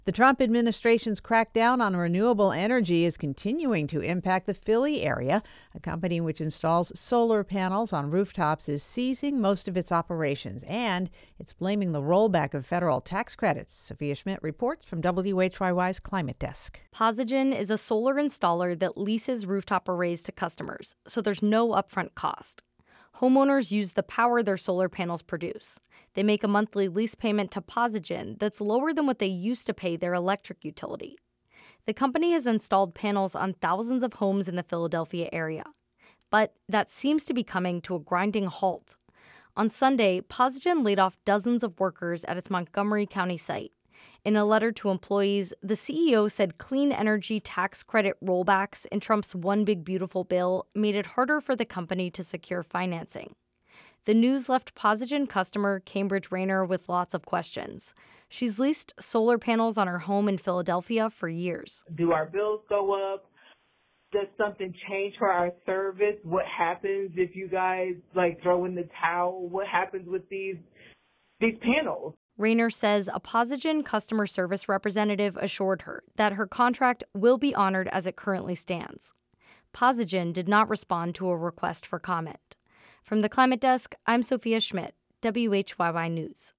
The Trump administration's crackdown on renewable energy is continuing to impact the Philly area. A company which installs solar panels on rooftops is ceasing most of its operations, and it's blaming the rollback of federal tax credits. Sophia Schmidt reports from WHYY's Climate Desk. Posigen is a solar installer that leases rooftop arrays to customers, so there's no upfront cost. Homeowners use the power their solar panels produce. They make a monthly lease payment to Posigen that's lower than what they used to pay their electric utility. The company has installed panels on thousands of homes in the Philadelphia area. But that seems to be coming to a grinding halt. On Sunday, Posigen laid off dozens of workers at its Montgomery County site. In a letter to employees, the CEO said clean energy tax credit rollbacks in Trump's One Big Beautiful bill made it harder for the company to secure financing. The news left Posigen customer Cambridge Rayner with lots of questions. She's leased solar panels on her home in Philadelphia for years. Do our bills go up? Does something change for our service? What happens if you guys throw in the towel? What happens with these panels? Rayner says a Posigen customer service representative assured her that her contract will be honored as it currently stands. Posigen did not respond to a request for comment. From the Climate Desk, I'm Sophia Schmidt, WHYY News.